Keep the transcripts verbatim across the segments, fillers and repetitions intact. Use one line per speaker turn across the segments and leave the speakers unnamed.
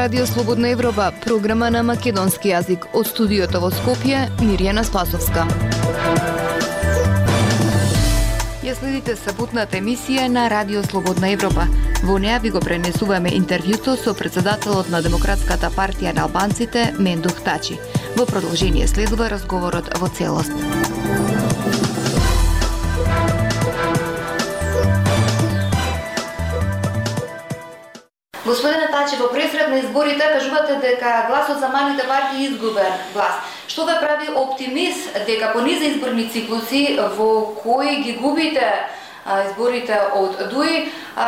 Радио Слободна Европа, програма на македонски јазик. Од студиото во Скопје, Мирјана Спасовска. Ја следите саботната емисија на Радио Слободна Европа. Во неа ви го пренесуваме интервјуто со председателот на Демократската партија на албанците Мендух Тачи. Во продолжение следува разговорот во целост.
Господине Тачи, во пресред на изборите кажувате дека гласот за малите партии изгубен глас. Што ве прави оптимист дека по низа изборни циклуси во кои ги губите а, изборите од ДУИ,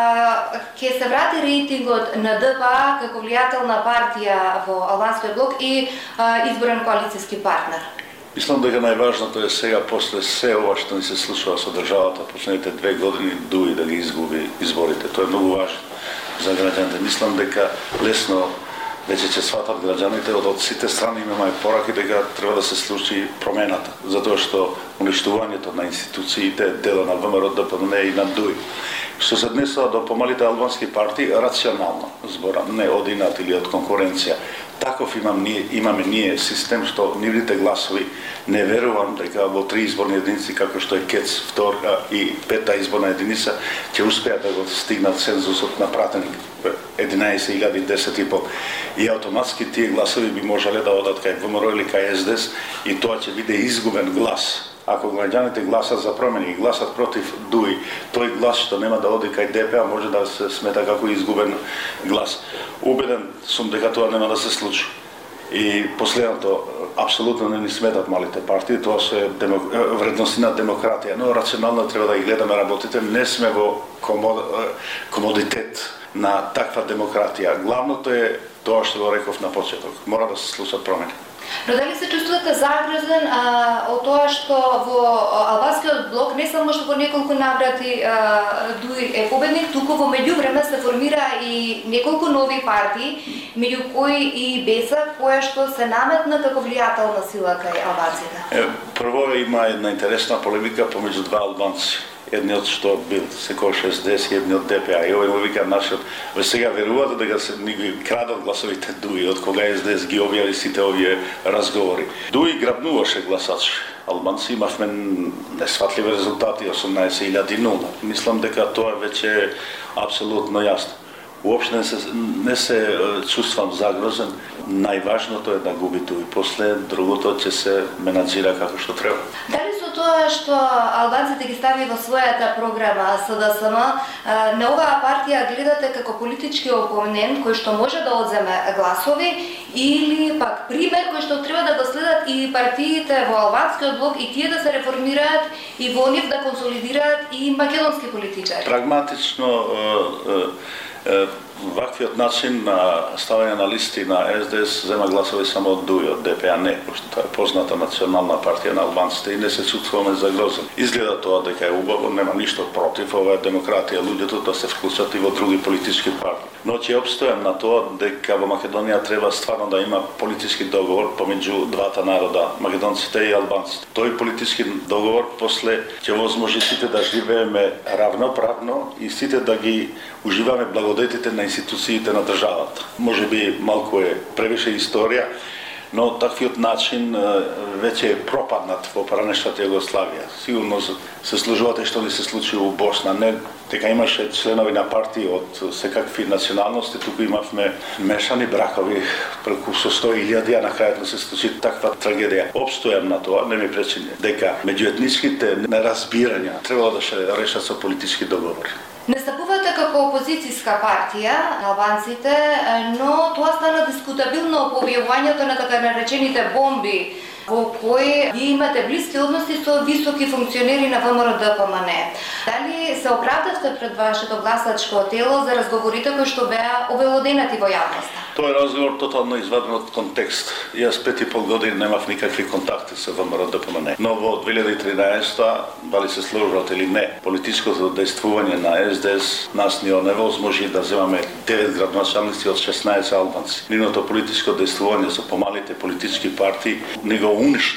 ќе се врати рейтингот на ДПА како влијателна партија во албанскиот блок и а, изборен коалицијски партнер?
Мислам дека најважното е сега, после се ова што ни се случува со државата последните две години, ДУИ да ги изгуби изборите. Тоа е многу важно за граѓаните. Мислам дека лесно веќе ќе сватат граѓаните од, од сите страни, имаме пораки дека треба да се случи промената, затоа што уништувањето на институциите, дела на ВМРО, ДПМН и на ДУИ, што се однесува до помалите албански партии, рационално зборам, не од инат или од конкуренција. Таков имам, ние, имаме ние систем што нивните гласови не верувам дека во три изборни единици како што е КЕЦ, втора и пета изборна единица ќе успеат да го стигнат цензусот на пратеник единаесет илјади, десет и пол. И автоматски тие гласови би можеле да одат кај ВМРО или кај СДС и тоа ќе биде изгубен глас. Ако граѓаните гласат за промени и гласат против ДУИ, тој глас што нема да оди кај ДПА може да се смета како изгубен глас. Убеден сум дека тоа нема да се случи. И последното, апсолутно не ни сметат малите партии, тоа се демок... вредности на демократија, но рационално треба да ги гледаме работите, не сме во комод... комодитет на таква демократија. Главното е тоа што го реков на почеток, мора да се случат промени.
Но дали се чувствувате загрозен а, од тоа што во албанскиот блок не само што во неколку наврати а, ДУИ е победник, туку во меѓувреме се формира и неколку нови партии, меѓу кои и БЕСА, која што се наметна како влијателна сила кај албанците?
Е, прво има една интересна полемика помеѓу два албанци. Едниот што бил секојаш СДС и едниот ДПА. И овој му вика нашиот, ве сега верувате дека се ни ги крадат гласовите ДУИ, од кога СДС ги објави сите овие разговори. ДУИ грабнуваше гласачи. Албанци имавме несватливи резултати, осумнаесет илјади нула. Мислам дека тоа веќе е апсолутно јасно. Уопште не се, не се чувствам загрозен. Најважното е да губи ДУИ. После другото ќе се менаџира како што треба.
Дали со тоа што албанците ги стави во својата програма СДСМ, на оваа партија гледате како политички опонент кој што може да одземе гласови или пак пример кој што треба да го следат и партиите во албанскиот блок и тие да се реформираат и во нив да консолидираат и македонски политичари?
Прагматично ваквиот начин на ставање на листи на СДС зема гласови само од ДУИ, од ДПА не, пошто тоа е позната национална партија на албанците и не се чувствуваме загрозени. Изгледа тоа дека е убаво, нема ништо против, ова е демократија, луѓето да се вклучат и во други политички партии. Но ќе опстојам на тоа дека во Македонија треба стварно да има политички договор помеѓу двата народа, македонците и албанците. Тој политички договор после ќе возможи сите да живееме равноправно и сите да ги уживаме благодетите на институциите на државата. Може би малку е превише историја, но таквиот начин веќе е пропаднат во поранешната Југославија. Сигурно се служувате што ли се случи у Босна, не дека имаше членови на партии од секакви националности, туку имавме мешани бракови преку со сто илјади, а на крајот се случи таква трагедија. Обстојам на тоа, не ми пречи дека меѓуетничките неразбирања требало да се решат со политички договори.
Настапувате како опозицијска партија на албанците, но тоа стана дискутабилно по објавувањето на така наречените бомби, во кои вие имате блиски односи со високи функционери на ВМРО ДПМН. Дали се оправдавте пред вашето гласачко тело за разговорите кои што беа обелоденати во јавноста?
Тој разговор тотално изваден од контекст. Јас пет и пол години немав никакви контакти со ВМРО ДПМН. Но во две илјади и тринаесетта, дали се служат или не, политичкото дејствување на СДС нас ни оневозможи да земаме девет градоначалници од шеснаесет албанци. Ниното политичко дејствување со помалите политички партии ни го уништи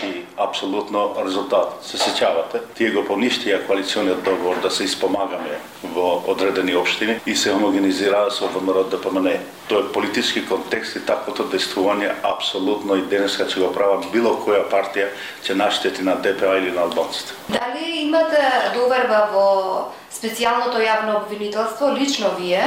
апсолутно резултат. Се сеќавате, тие го поништија коалициониот договор да се испомагаме во одредени општини и се хомогенизираа со ВМРО Д П М Н. Тој е политички контекст и таквото действување апсолутно и денеска ќе го права било која партија ќе наштети на Д П А или на албанците.
Дали имате доверба во специјалното јавно обвинителство, лично вие?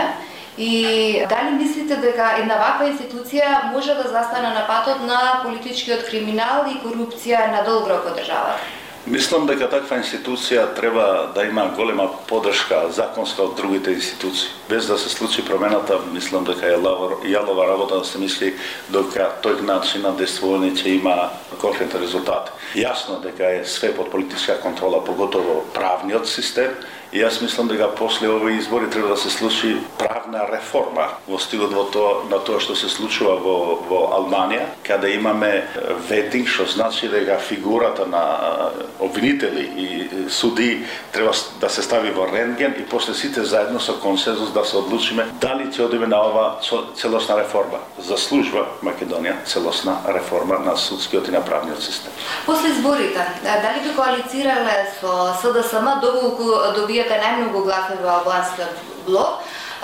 И дали мислите дека една ваква институција може да застане на патот на политичкиот криминал и корупција на долг рок во државата?
Мислам дека таква институција треба да има голема поддршка законска од другите институции. Без да се случи промената, мислам дека е јалова работа да се мисли дека тој начин на действување ќе има конкретни резултати. Јасно дека е све под политичка контрола, поготово правниот систем. И јас мислам дека после овој избори треба да се случи правна реформа во стилот во тоа на тоа што се случува во во Албанија, каде имаме ветинг, што значи дека фигурата на обвинители и суди треба да се стави во рентген и после сите заедно со консензус да се одлучиме дали ќе одиме на ова целосна реформа. Заслужува Македонија целосна реформа на судскиот и на правниот систем.
После изборите, дали би коалицирале со С Д С М доколку добиете најмногу гласови во албанскиот блок,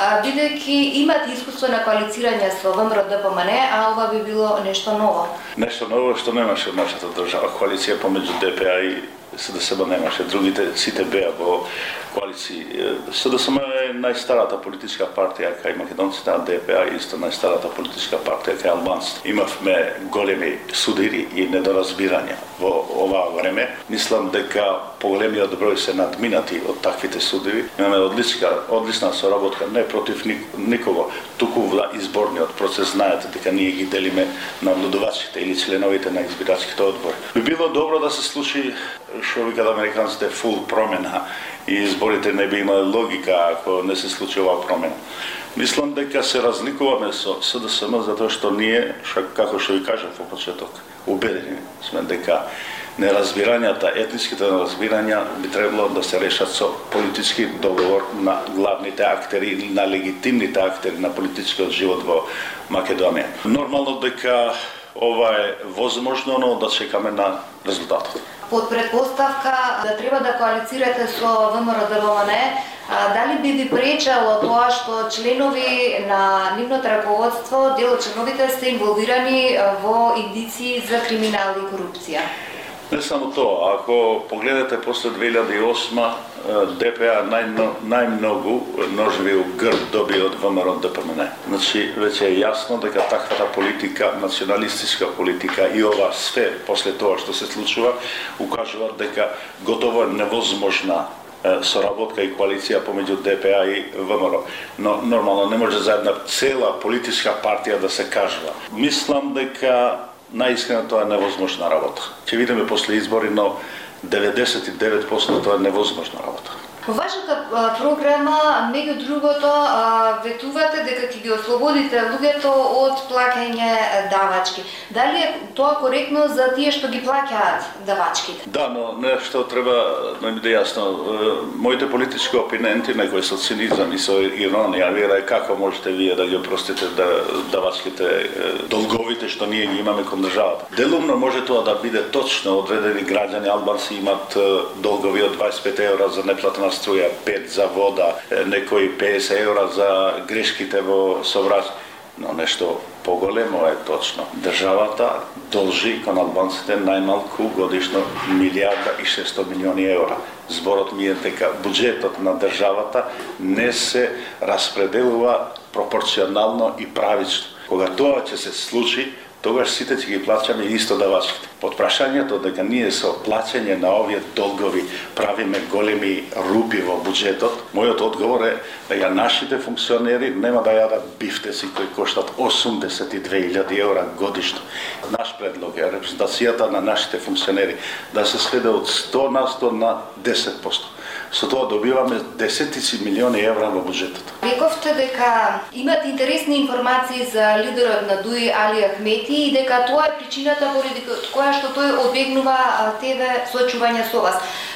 бидејќи имат искуство на коалицирање со В М Р Д П М Н, а ова би било нешто ново?
Нешто ново што немаше во нашата држава. Коалиција помеѓу Д П А и С Д С М немаше, другите сите беа во коалиции. С Д С М е најстарата политичка партија кај македонците, а Д П А е исто најстарата политичка партија кај албанците. Имавме големи судири и недоразбирања во ова време. Мислам дека поголемиот број се надминати од таквите судири. Имаме одлична, одлична соработка, не против никого, туку во изборниот процес. Знаете дека ние ги делиме наблюдувачите или членовите на избирачките одбори. Би било добро да се случи што викаат американците фул промена и изборите не би имале логика ако не се случи оваа промена. Мислам дека се разликуваме со С Д С М затоа што ние, како што ви кажав во почеток, убедени сме дека неразбирањата, етниските неразбирања би требало да се решат со политички договор на главните актери или на легитимните актери на политичкиот живот во Македонија. Нормално дека ова е возможно, но да чекаме на резултатот.
Под предпоставка да треба да коалицирате со В М Р Д П М Н, дали би ви пречело тоа што членови на нивното раководство, дел од членовите се инволвирани во индици за криминал и корупција?
Не само тоа, ако погледате после две илјади и осма, Д П А најмногу ножеви у грб доби од В М Р Д П М Н. Значи, веќе е јасно дека таквата политика, националистичка политика и ова све после тоа што се случува, укажува дека готово е невозможна соработка и коалиција помеѓу Д П А и В М Р. Но нормално не може за една цела политичка партија да се кажува. Мислам дека наискрено тоа е невозможна работа. Ќе видиме после избори, но деветдесет и девет проценти тоа е невозможна работа.
Во вашата програма, меѓу другото, ветувате дека ќе ги ослободите луѓето од плаќање давачки. Дали е тоа коректно за тие што ги плаќаат давачките?
Да, но нешто треба да биде јасно. Моите политички опиненти, некои со цинизам и со иронија, верај како можете вие да ги опростите да, давачките, долговите што ние ги имаме кон државата. Делумно може тоа да биде точно, одредени граѓани албанци имат долгови од дваесет и пет евра за неплатена струја, пет за вода, некои песет евра за грешките во сообраќај. Но нешто поголемо е точно. Државата должи кон албанците најмалку годишно милијарда и шестстотини милиони евра. Зборот ми е дека буџетот на државата не се распределува пропорционално и правично. Кога тоа ќе се случи, тогаш сите ќе ги плаќаме исто давачките. Под прашањето дека ние со плаќање на овие долгови правиме големи рупи во буџетот, мојот одговор е дека нашите функционери нема да јадат бифтеци кои коштат осумдесет и две илјади евра годишно. Наш предлог е репрезентацијата на нашите функционери да се сведе од сто на сто на десет проценти. Со тоа добиваме десетици милиони евра во буџетот.
Рековте дека имате интересни информации за лидерот на ДУИ Али Ахмети и дека тоа е причината поради која што тој одбегнува тебе соочување со вас.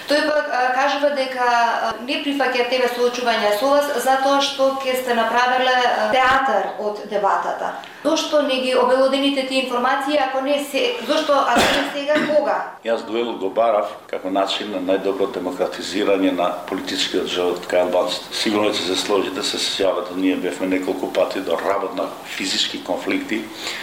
Тој пак кажува дека не прифаќа тебе соочување со вас затоа што ќе сте направиле театар од дебатата. Зошто не ги обелодените тие информации, ако не се, зошто ако не сега, кога?
Јас дуелот го барав како начин на најдобро демократизирање на политичкиот живот кај албанците. Сигурно ќе се сложите, се сеќавате, ние бевме неколку пати до работ на физички конфликти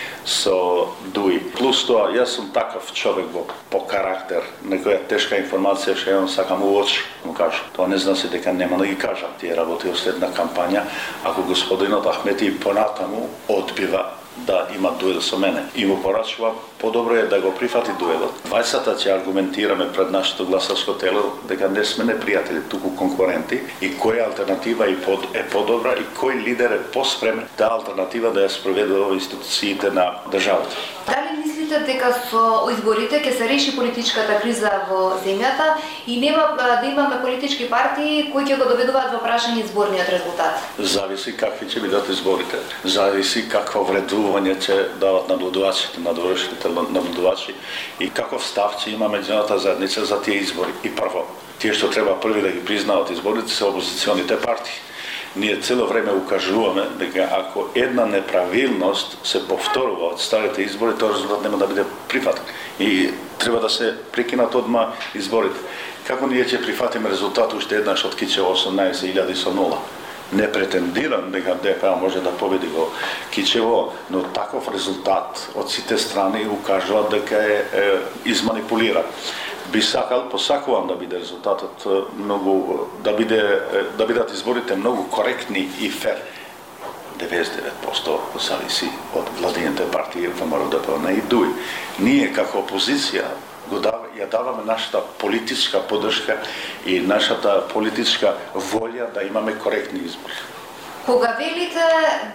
со Дуи. Плюс тоа, јас сум таков човек во по карактер, некоја тешка информација што јам сакам у очи, му кажам. Тоа не значи дека нема да ги кажам. Тие работи следна кампања, ако господинот Ахмети понатаму одбива да има дуел со мене. И му порачувам, подобро е да го прифати дуелот. Двајцата ќе аргументираме пред нашето гласачко тело дека не сме непријатели, туку конкуренти, и која алтернатива е, под, е подобра и кој лидер е поспремен да алтернатива да ја спроведе во институциите на државата.
Дали мислите дека со изборите ќе се реши политичката криза во земјата и нема да имаме политички партии кои ќе го доведуваат во прашање изборниот резултат?
Зависи какви ќе бидат изборите. Зависи какво вредување ќе дават наблюдувачите, надворешните наблюдувачи и каков став ќе има меѓународната заедница за тие избори. И прво, тие што треба први да ги признаат изборите се опозиционите партии. Ние цело време укажуваме дека ако една неправилност се повторува од старите избори, тоа резултат нема да биде прифатен. И треба да се прекинат одма изборите. Како ние ќе прифатиме резултат уште еднаш од Кичево осумнаесет илјади со нула? Не претендирам дека Д П може да победи во Кичево, но таков резултат од сите страни укажува дека е, е изманипулиран. Би сакал, посакувам да биде резултатот многу, да биде да бидат изборите многу коректни и фер. деветдесет и девет проценти зависи од владините партии Ф М Р Д П Н и Дуи. Ние како опозиција го дава, ја даваме нашата политичка поддршка и нашата политичка волја да имаме коректни избори.
Кога велите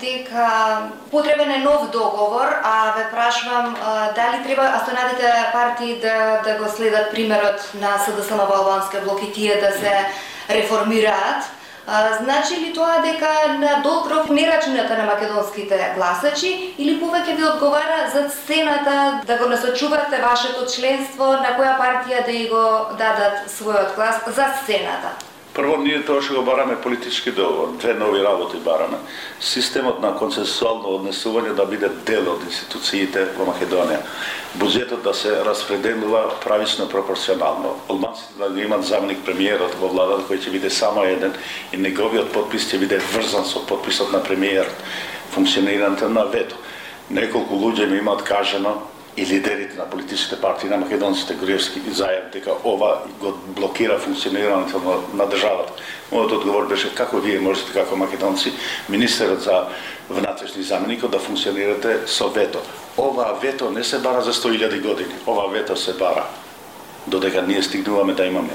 дека потребен е нов договор, а ве прашувам дали треба останатите партии да, да го следат примерот на С Д С М во албанскиот блок и тие да се реформираат, а, значи ли тоа дека на долг рок не рачуната на македонските гласачи или повеќе ви одговара за сцената да го насочувате вашето членство на која партија да и го дадат својот глас за сцената?
Прво, ние тоа што го бараме политички договор, две нови работи бараме. Системот на консенсуално однесување да биде дел од институциите во Македонија. Буџетот да се распределува правично пропорционално. Албанците да го имат заменик премиерот во владата кој ќе биде само еден и неговиот подпис ќе биде врзан со подписот на премиерот. Функционирањето на вето. Неколку луѓе ми имаат кажано и лидерите на политичките партии на македонците, Груевски и Заев, дека ова го блокира функционирањето на, на државата. Мојот одговор беше како вие можете како македонци, министерот за внатрешни заменикот да функционирате со вето. Ова вето не се бара за сто илјади години, ова вето се бара додека ние стигнуваме да имаме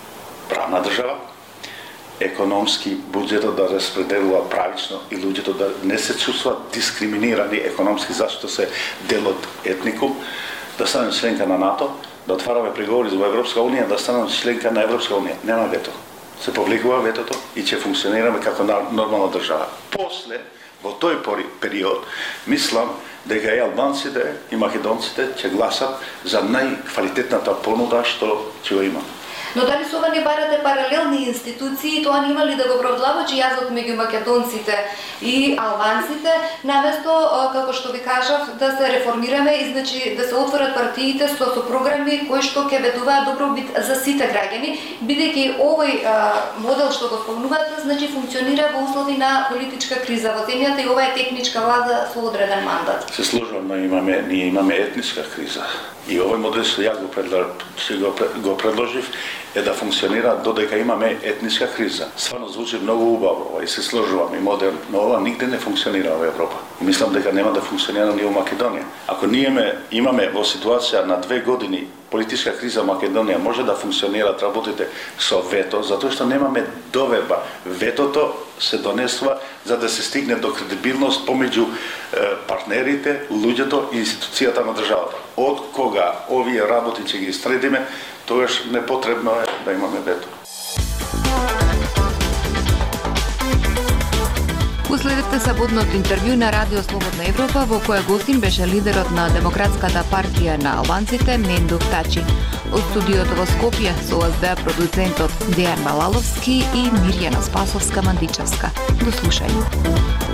правна држава, економски буџетот да распределува правично и луѓето да не се чувствуваат дискриминирани економски зашто се дел од етникум, да станем членка на НАТО, да отвараме преговори за Европска унија, да станем членка на Европска унија. Нема вето. Се повлекува ветото и ќе функционираме како нормална држава. После, во тој период, мислам дека и албанците и македонците ќе гласат за најквалитетната понуда што ќе го има.
Но дали со ова не барате паралелни институции, тоа нема ли да го провдлабочи јазот меѓу македонците и албанците, наместо, како што ви кажав, да се реформираме и значи да се отворат партиите со, со програми кои што ќе ведуваат добробит за сите граѓани, бидејќи овој а, модел што го спомнувате, значи функционира во услови на политичка криза во земјата и ова е техничка влада со одреден мандат.
Се сложувам, но имаме, ние имаме етничка криза. И овој модел што јас го, го, го предложив е да функционира додека имаме етничка криза. Стварно звучи многу убаво и се сложувам и модерно, но ова нигде не функционира во Европа. И мислам дека нема да функционира ни во Македонија. Ако ние имаме во ситуација на две години политичка криза во Македонија, може да функционираат работите со вето, затоа што немаме доверба. Ветото се донесува за да се стигне до кредибилност помеѓу партнерите, луѓето и институцијата на државата. Од кога овие работи ќе ги стредиме, тогаш непотребно е да имаме вето.
Уследете саботното интервју на Радио Слободна Европа, во кое гостин беше лидерот на Демократската партија на албанците Мендух Тачи. Од студиото во Скопје со вас беа продуцентот Дејан Балаловски и Мирјана Спасовска-Мандичевска. До слушање.